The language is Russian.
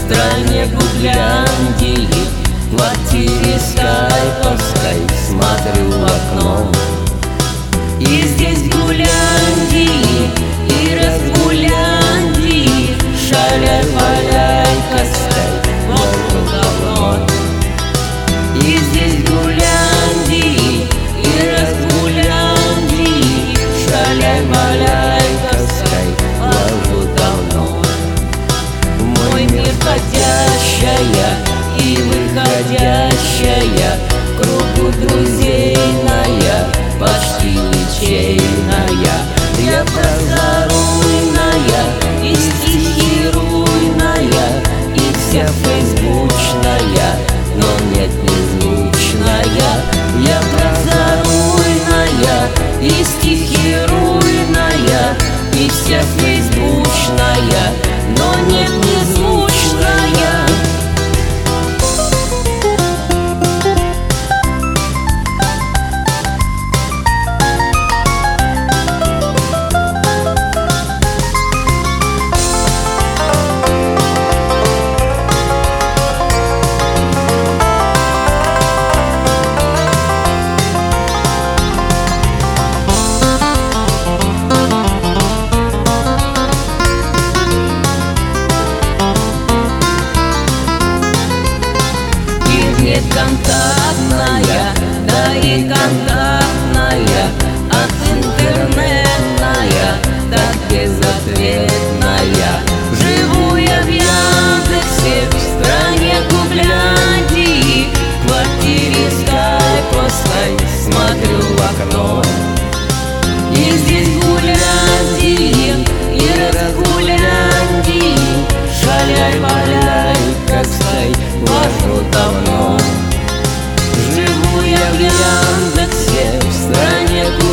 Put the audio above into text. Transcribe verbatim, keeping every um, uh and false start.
стране Гуляндии, в квартире скайповской смотрю в окно. И здесь Гуляндии, и разгуляндии, шаляй-валяй, костай, вокруг давно. И здесь Гуляндии, и разгуляндии, шаляй-валяй, костай, вокруг давно. В мой мир ходящая и выходящая, кругу друзейная, почти ничейная. Я прозоруйная, и стихируйная, и вся фейсбучная, но нет незвучная. Я прозоруйная, и стихируйная, и вся фейсбучная, но нет незвучная. Контактная, да и контактная, от интернетная, так безответная. Живу я в Яндексе, в стране Гуляндии, в квартире скайповской смотрю в окно. И здесь Гуляндии, и разгуляндии, шаляй-валяй, костай, вожу давно. Живу я в Яндексе, в стране Гуляндии,